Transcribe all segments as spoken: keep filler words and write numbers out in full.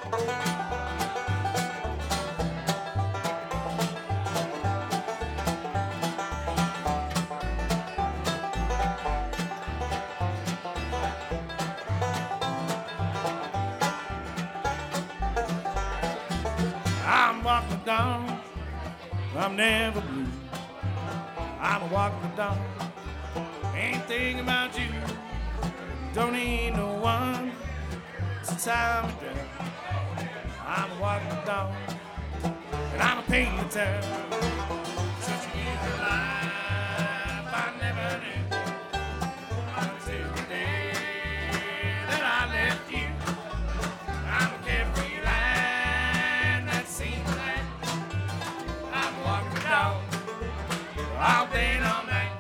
I'm walking down, I'm never blue. I'm walking down, ain't thinking about you. Don't need no one to tie me down. I'm walking down, and I'm a pain in town. Such an easy life I never knew until the day that I left you. I'm a carefree life that seems like I'm walking down all day and all night.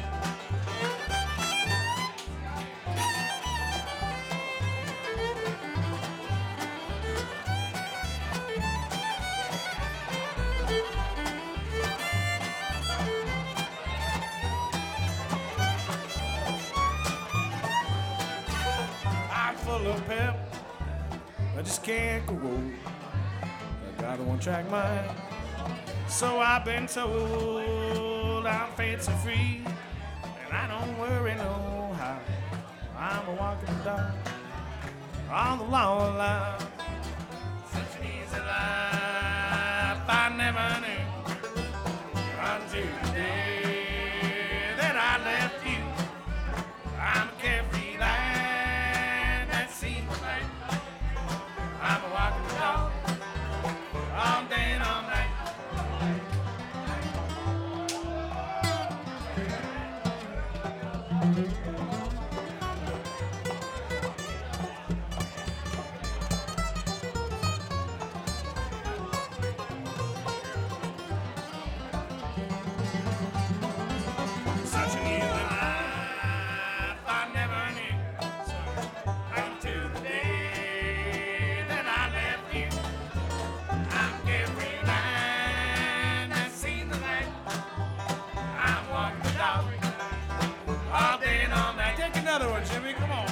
I'm full of pep, I just can't go roll. I got a one-track mind, so I've been told. I'm fancy free, and I don't worry no how. I'm a walking dog on the long line. Such an easy life I never knew until the day that I left you. I'm a carefree life that seems like I'm a walking dog all day and all night. Such an easy life I never knew until the day that I left you. I'm carefree line that seems like I'm walking the dog all day and all night. Take another one, Jimmy. Come on.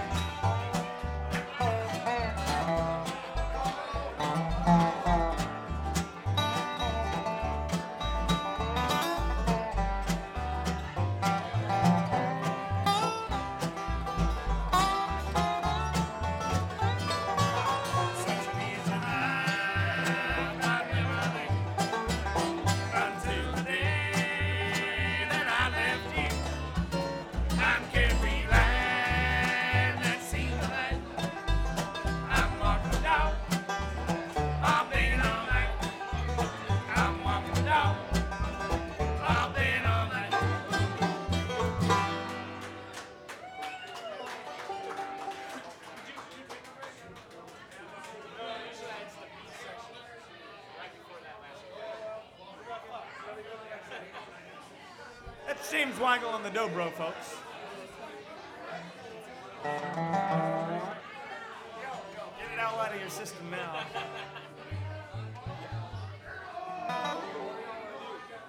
Such an easy life I never knew until the day that I left you. I'm carefree line that seems like I'm walking the dog all day and all night. I'm walking the dog all day and all night. That's James Weigel on the Dobro, folks. Get it all out of your system now.